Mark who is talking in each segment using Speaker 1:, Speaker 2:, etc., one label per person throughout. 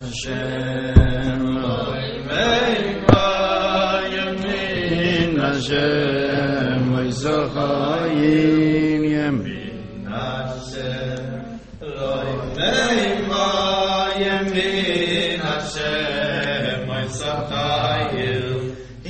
Speaker 1: Hashem Yamin Hashem V'Zachayim Yamin Hashem Yamin Hashem V'Zachayim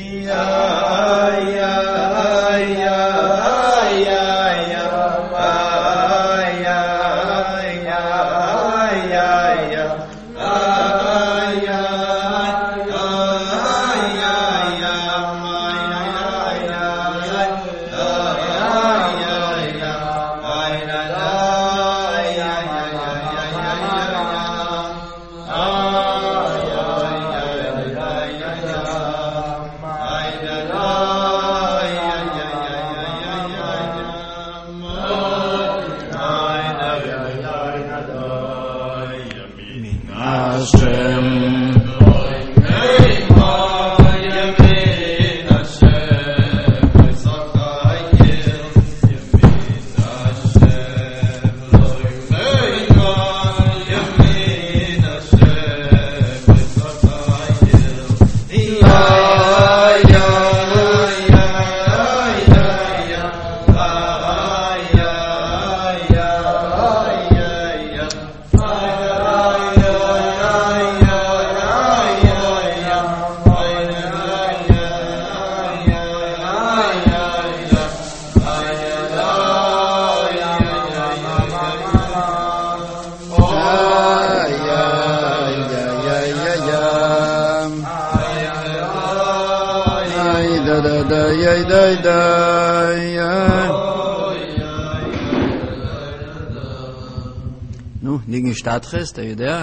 Speaker 1: נו, ניגן שטאטחס, אתה יודע?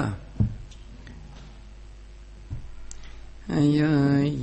Speaker 1: איי איי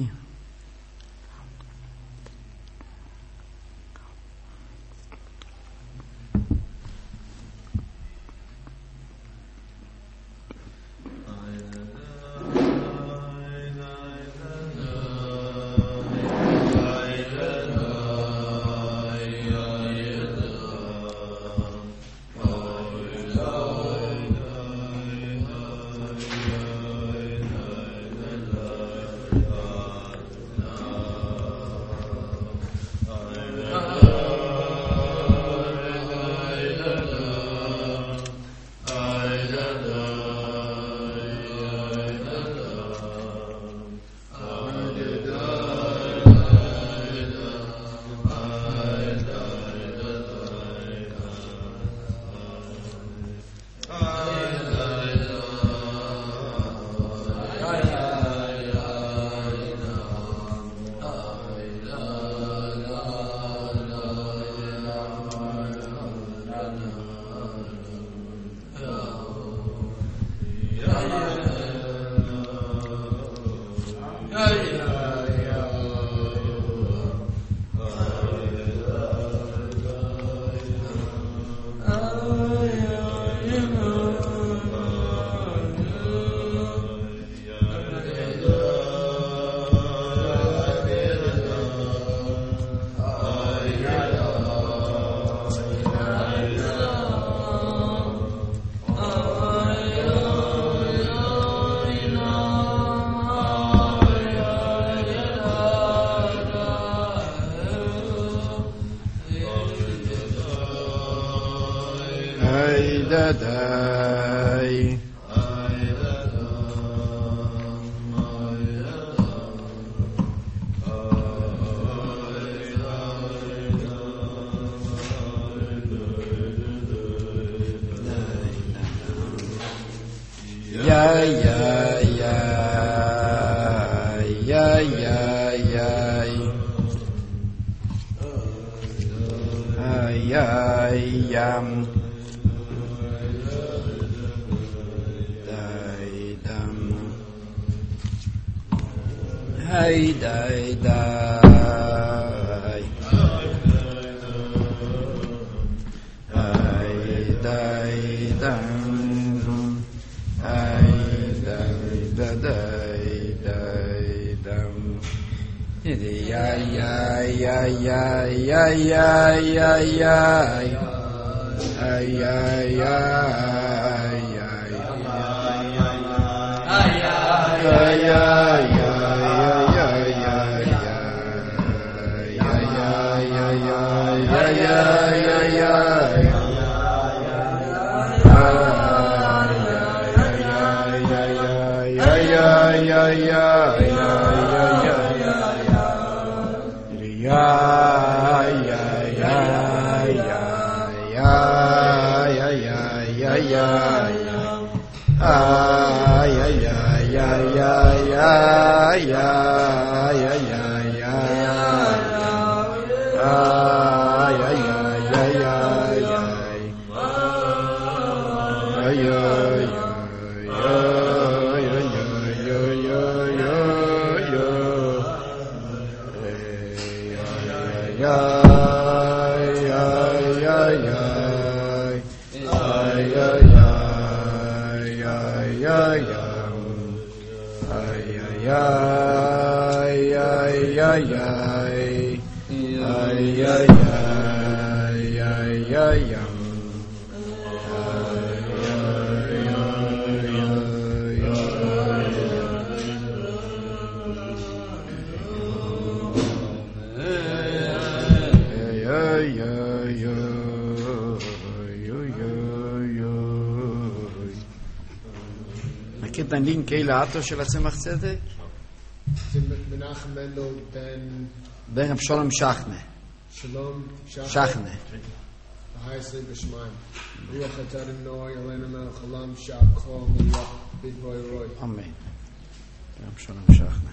Speaker 1: מכיר את הלינק קהילתו של הצמח צדק?
Speaker 2: זה מנחם מנדל
Speaker 1: בן רב שלום שכנה.
Speaker 2: שלום
Speaker 1: שכנה.
Speaker 2: ההייסלי בשמיים. רוח התר נוי עלינו מלך עולם שעב כל מלך בדבוי רוי.
Speaker 1: אמן. בן רב שלום שכנה.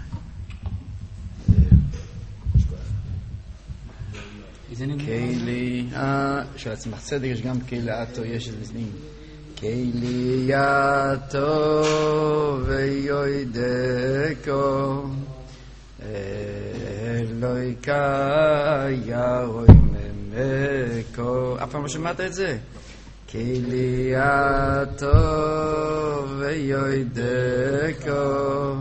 Speaker 1: קהילי, של הצמח צדק יש גם קהילתו, יש את זה. קהילייתו ויועדקו אלוהיקה ירוי ממקו. אף פעם לא שמעת את זה? קהילייתו ויועדקו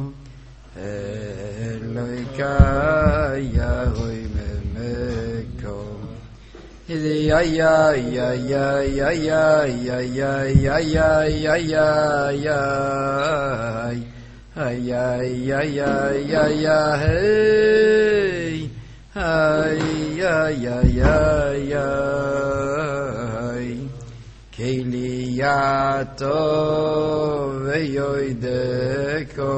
Speaker 1: אלוהיקה ירוי ממקו. Ya ya ya ya ya ya ya ya ya ya ya ya ya ay ay ay ay ay hey ay ay ay ay ay Keliyato veyoideko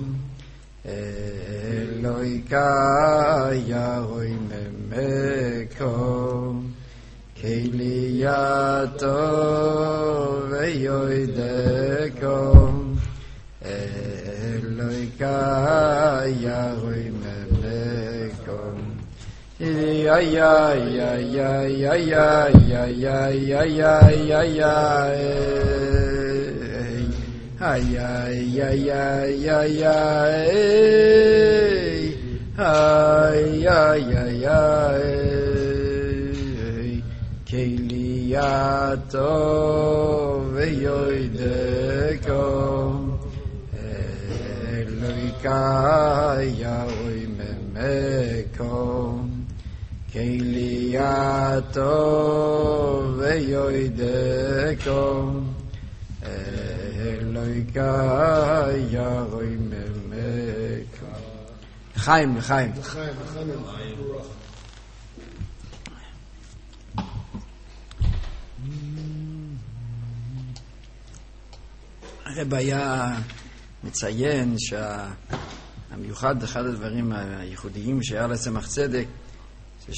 Speaker 1: Eloika yahoy memeko Keliyato veyoideko Eloika yahoy memeko Ya ya ya ya ya ya ya ya ya ya ya ya ay ay ay ay ay ay ay ay ay Keliyato veyoideko Eloika yahoy memeko Keliyato veyoideko Eloika yahoy memeko Chaim, Chaim. הרב היה מציין שהמיוחד, אחד הדברים הייחודיים שהיה לצמח צדק, זה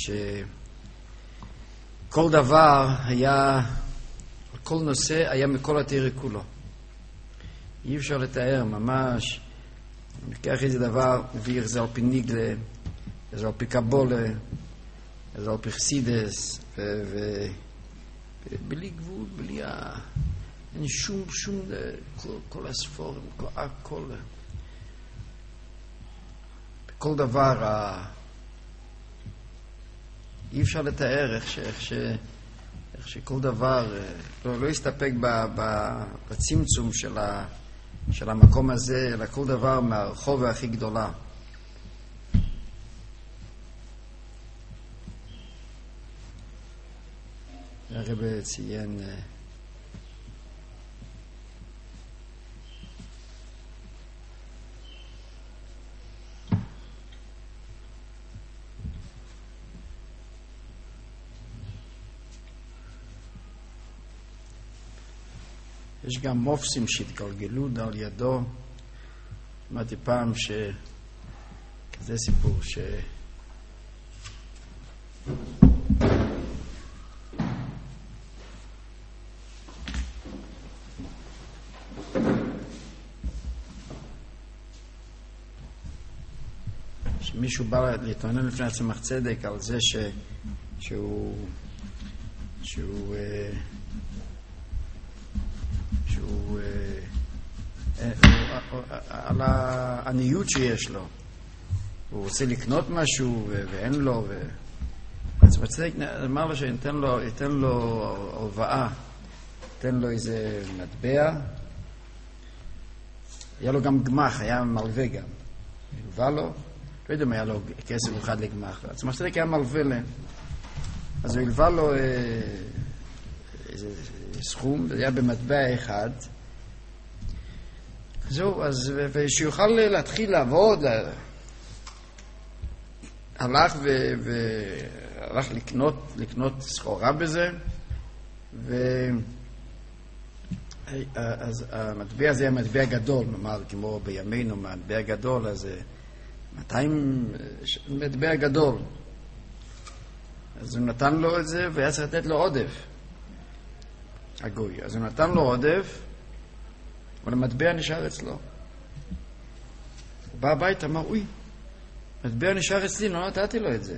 Speaker 1: שכל דבר היה, כל נושא היה מכל התורה כולו. אי אפשר לתאר ממש, ניקח איזה דבר, מביא איך זה על פי ניגלה, איך זה על פי קבולה, איך זה על פי חסידס, ובלי גבול, בלי אין שום, כל הספורים, הכל. בכל דבר, אי אפשר לתאר איך שכל דבר, לא יסתפק בצמצום של המקום הזה, אלא כל דבר מהרחוב הכי גדולה. הרב ציין יש גם מופסים שהתגלגלו על ידו. שמעתי פעם כזה סיפור שמישהו בא להתעונן לפני הצמח צדק על זה שהוא על העניות שיש לו. הוא רוצה לקנות משהו ואין לו, הצמח צדק אמר לו שייתן לו הלוואה, ייתן לו איזה מטבע. היה לו גם גמח, היה מלווה גם. הלווה לו, לא יודע אם היה לו כסף אחד לגמח. הצמח צדק היה מלווה להם. אז הוא הלווה לו איזה סכום, זה היה במטבע אחד. זהו, אז ושיוכל להתחיל לעבוד, הלך והלך לקנות סחורה בזה, אז המטבע הזה היה מטבע גדול, נאמר, כמו בימינו, מטבע גדול, אז 200 מטבע גדול. אז הוא נתן לו את זה, והיה צריך לתת לו עודף. הגוי. אז הוא נתן לו עודף, אבל המטבע נשאר אצלו. הוא בא הביתה, אמר, אוי, המטבע נשאר אצלי, לא נתתי לו את זה.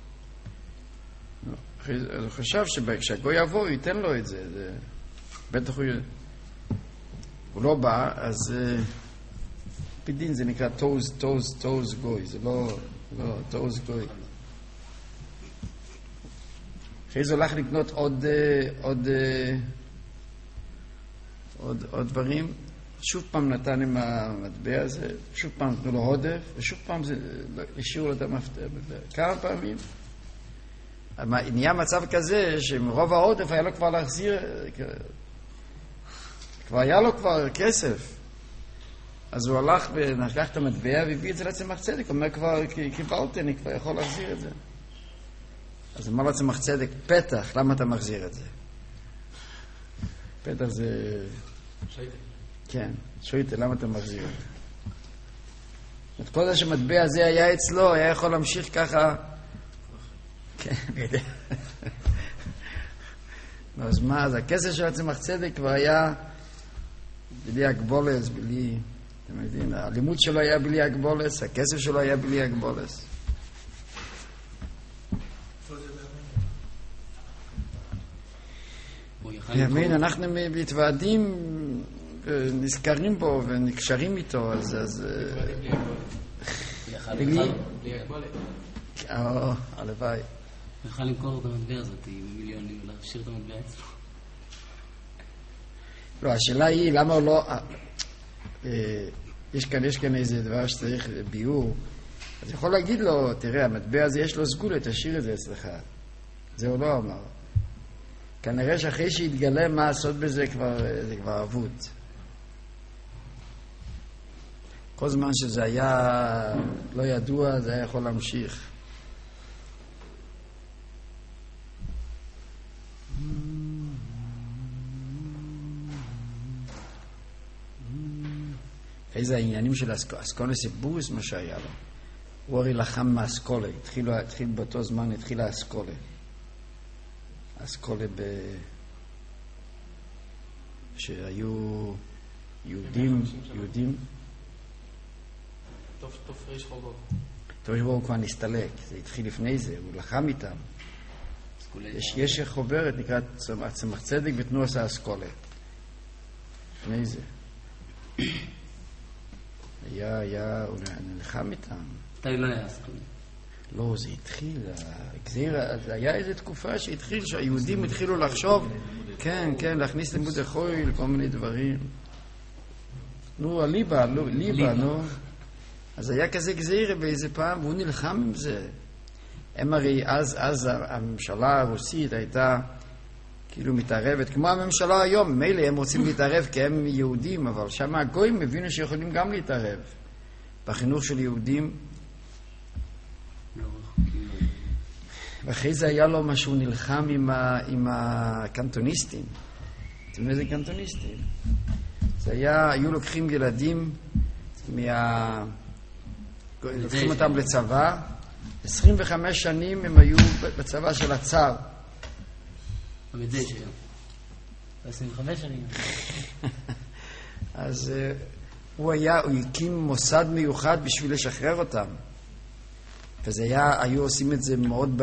Speaker 1: אז הוא חשב שכשהגוי יבוא, הוא ייתן לו את זה. בטח הוא לא בא, אז בדין זה נקרא תוז גוי, זה לא תוז גוי. אחרי זה הולך לקנות עוד דברים, שוב פעם נתן עם המטבע הזה, שוב פעם נתנו לו עודף, ושוב פעם השאירו לו את המפתח. כמה פעמים. נהיה מצב כזה שמרוב העודף היה לו כבר להחזיר, כבר היה לו כבר כסף. אז הוא הלך ונקח את המטבע והביא את זה לצמח צדק, הוא אומר כבר קיבלתי, אני כבר יכול להחזיר את זה. אז אמר לצמח צדק, פתח, למה אתה מחזיר את זה? פתח זה... שויטה. כן, שויטה, למה אתה מחזיר את זה? את כל זה שמטבע הזה היה אצלו, היה יכול להמשיך ככה... כן, אני יודע. אז מה, אז הכסף של הצמח צדק כבר היה בלי הגבולס, בלי... אתם יודעים, הלימוד שלו היה בלי הגבולס, הכסף שלו היה בלי הגבולס. ימין, אנחנו מתוועדים ונזכרים בו ונקשרים איתו, אז... בלי הגבולת. הלוואי.
Speaker 3: הוא יכל למכור את המטבע הזאת עם מיליונים, להשאיר את המטבע אצלו.
Speaker 1: לא, השאלה היא למה הוא לא... יש כאן איזה דבר שצריך ביור. אז יכול להגיד לו, תראה, המטבע הזה יש לו סגולה, תשאיר את זה אצלך. זה הוא לא אמר. כנראה שאחרי שהתגלה מה לעשות בזה זה כבר אבוד. כל זמן שזה היה לא ידוע, זה היה יכול להמשיך. איזה העניינים של אסכולה סיבוס מה שהיה לו. הוא הרי לחם מהאסכולה, התחיל באותו זמן, התחילה האסכולה. האסכולה שהיו יהודים.
Speaker 4: טוב ריש חובו.
Speaker 1: טוב ריש חובו כבר נסתלק, זה התחיל לפני זה, הוא לחם איתם. יש חוברת, נקראת צמח צדק ותנועת האסכולה. לפני זה. הוא נלחם איתם.
Speaker 3: מתי לא היה אסכולה?
Speaker 1: לא, זה התחיל, היה איזו תקופה שהתחיל, שהיהודים התחילו לחשוב, כן, להכניס לימוד חול, כל מיני דברים. נו, הליבה, נו. אז היה כזה גזירה באיזה פעם, והוא נלחם עם זה. הם הרי, אז הממשלה הרוסית הייתה כאילו מתערבת, כמו הממשלה היום, מילא הם רוצים להתערב כי הם יהודים, אבל שם הגויים הבינו שיכולים גם להתערב. בחינוך של יהודים, ואחרי זה היה לו משהו נלחם עם הקנטוניסטים. אתם יודעים איזה קנטוניסטים? זה היה, היו לוקחים ילדים לוקחים אותם לצבא, 25 שנים הם היו בצבא של הצאר.
Speaker 3: בגדי שלו. 25 שנים.
Speaker 1: אז הוא הקים מוסד מיוחד בשביל לשחרר אותם. וזה היו עושים את זה מאוד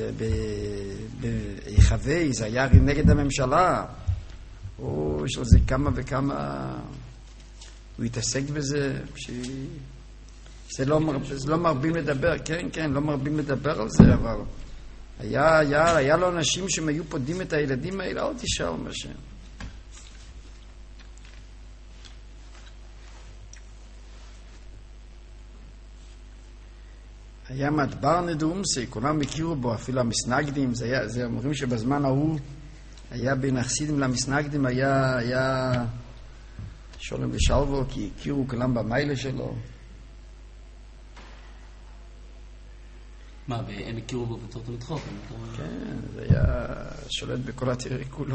Speaker 1: בהיחווה, זה היה נגד הממשלה. יש לו זה כמה וכמה, הוא התעסק בזה, זה לא מרבים לדבר, כן, לא מרבים לדבר על זה, אבל היה לו אנשים שהם היו פודים את הילדים האלה, עוד תשאר משהו. היה מדבר נדומסי, כולם הכירו בו, אפילו המסנגדים, זה אומרים שבזמן ההוא היה בין החסידים למסנגדים, היה שולם ושלבו, כי הכירו כולם במיילה שלו.
Speaker 3: מה, הם הכירו בו בתור תלמיד חכם?
Speaker 1: כן, זה היה שולט בכל התיאוריה כולו.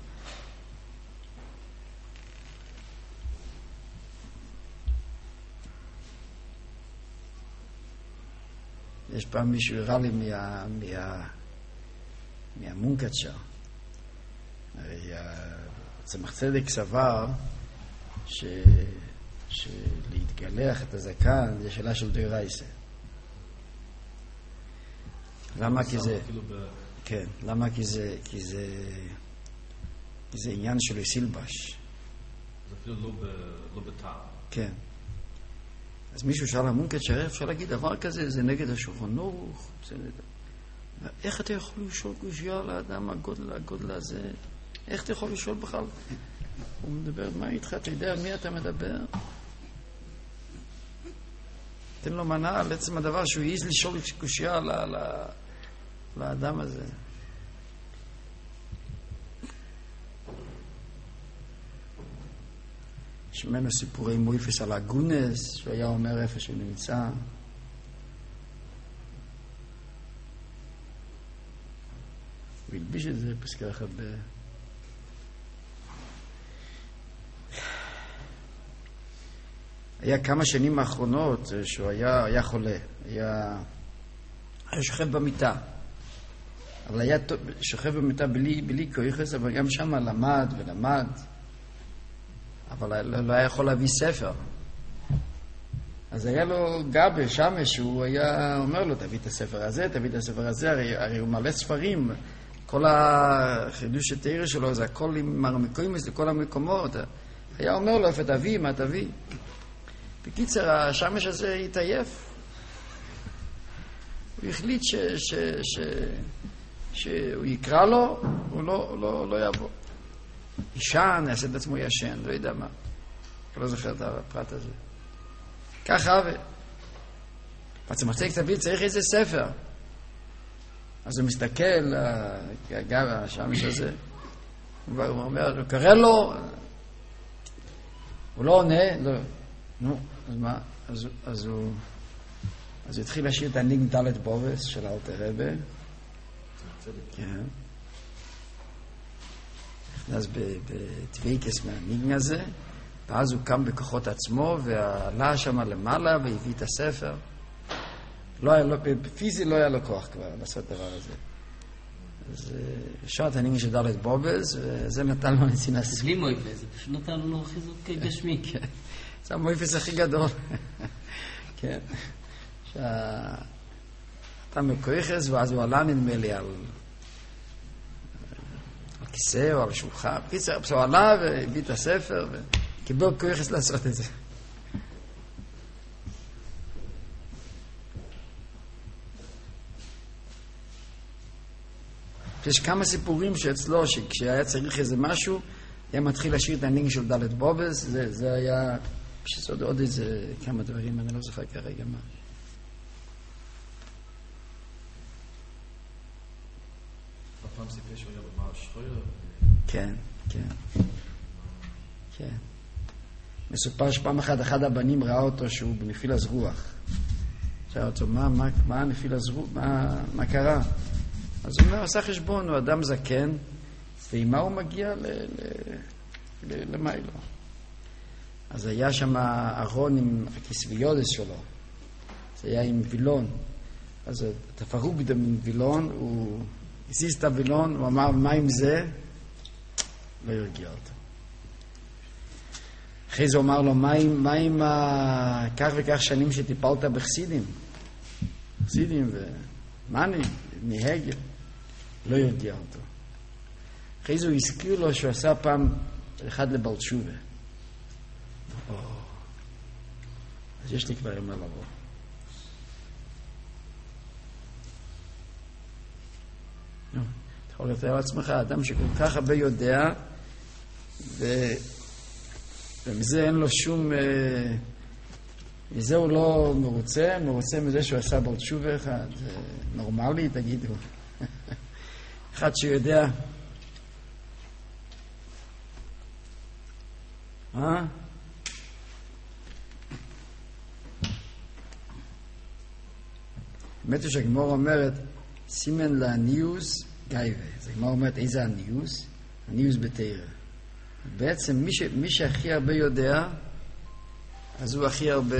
Speaker 1: יש פעם מישהו הראה לי מהמונקצ'ר. הרי צמח צדק סבר שלהתגלח את הזקן זה שאלה של דאורייסה. למה? כי זה... כן, למה? כי זה עניין של סילבש.
Speaker 5: זה אפילו לא בטעם.
Speaker 1: כן. אז מישהו שאל המונקצ'ר, אפשר להגיד דבר כזה, זה נגד השולחן ערוך, איך אתה יכול לשאול קושיה לאדם הגודל הזה? איך אתה יכול לשאול בכלל? הוא מדבר, מה איתך? אתה יודע על מי אתה מדבר? תן לו מנה על עצם הדבר שהוא העז לשאול קושיה לאדם הזה. יש ממנו סיפורי מויפס על הגונס, שהוא היה אומר איפה שהוא נמצא. הוא הלביש את זה פסקה אחת היה כמה שנים האחרונות שהוא היה חולה, היה שוכב במיטה. אבל היה שוכב במיטה בלי כויחס, אבל גם שם למד ולמד. אבל לא היה יכול להביא ספר. אז היה לו גבי שמש, שהוא היה אומר לו, תביא את הספר הזה, תביא את הספר הזה, הרי הוא מלא ספרים. כל החידוש התאיר שלו, זה הכל עם מרמיקוימס לכל המקומות. היה אומר לו, איפה תביא, מה תביא? בקיצר, השמש הזה התעייף. הוא החליט שהוא יקרא לו, הוא לא יבוא. ישן, יעשה את עצמו ישן, לא יודע מה. לא זוכר את הפרט הזה. ככה, הצמח צדק תמיד צריך איזה ספר. אז הוא מסתכל, גם השמש הזה, הוא אומר, הוא קרא לו, הוא לא עונה, לא. נו, אז מה? אז הוא התחיל לשיר את הניגן דלת בובס של אלתר רבי. כן. נכנס בדוויקס מהניגן הזה, ואז הוא קם בכוחות עצמו, ועלה שם למעלה, והביא את הספר. בפיזי לא היה לו כוח כבר לעשות דבר הזה. אז שר את הניגן של דלת בובס, וזה נתן לו נצינס.
Speaker 3: בלי מויפס, זה פשוט נתן לו חיזוק גשמי.
Speaker 1: כן. זה המויפס הכי גדול. כן. אתה מכויחס, ואז הוא עלה נדמה לי על כיסא או על שולחן. הוא עלה והביא את הספר וקיבל כויחס לעשות את זה. יש כמה סיפורים שאצלו, שכשהיה צריך איזה משהו, היה מתחיל לשיר את הניגן של דלת בובס, זה היה, פשוט עוד איזה כמה דברים, אני לא זוכר כרגע מה.
Speaker 5: פעם סיפר שהוא היה במער שחויר?
Speaker 1: כן, כן. כן. מסופר שפעם אחד הבנים ראה אותו שהוא בנפיל אז רוח. שאל אותו, מה נפיל אז רוח? מה קרה? אז הוא אומר, עשה חשבון, הוא אדם זקן, ועם מה הוא מגיע למיילו. אז היה שם ארון עם הכסביודס שלו, זה היה עם וילון. אז תפרוק מן וילון, הוא הזיז את הווילון, הוא אמר, מה עם זה? לא ירגיע אותו. אחרי זה הוא אמר לו, מה עם כך וכך שנים שטיפלת בחסידים? חסידים ומאני, מהגל. לא ירגיע אותו. אחרי זה הוא הזכיר לו שהוא עשה פעם אחד לבעל תשובה. אז יש לי כבר עם מה לבוא. אתה יכול לתאר לעצמך, אדם שכל כך הרבה יודע, ומזה אין לו שום... מזה הוא לא מרוצה מזה שהוא עשה בעל תשובה אחד. זה נורמלי, תגידו. אחד שיודע... האמת היא שהגמור אומרת סימן לעניוס גייבה. אז הגמור אומרת איזה עניוס? עניוס בתורה. בעצם מי שהכי הרבה יודע, אז הוא הכי הרבה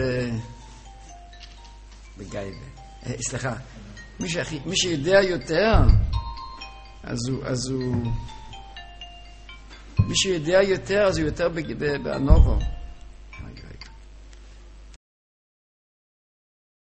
Speaker 1: בגייבה. סליחה, מי שיודע יותר, אז הוא מי שיודע יותר, אז הוא יותר בענובו.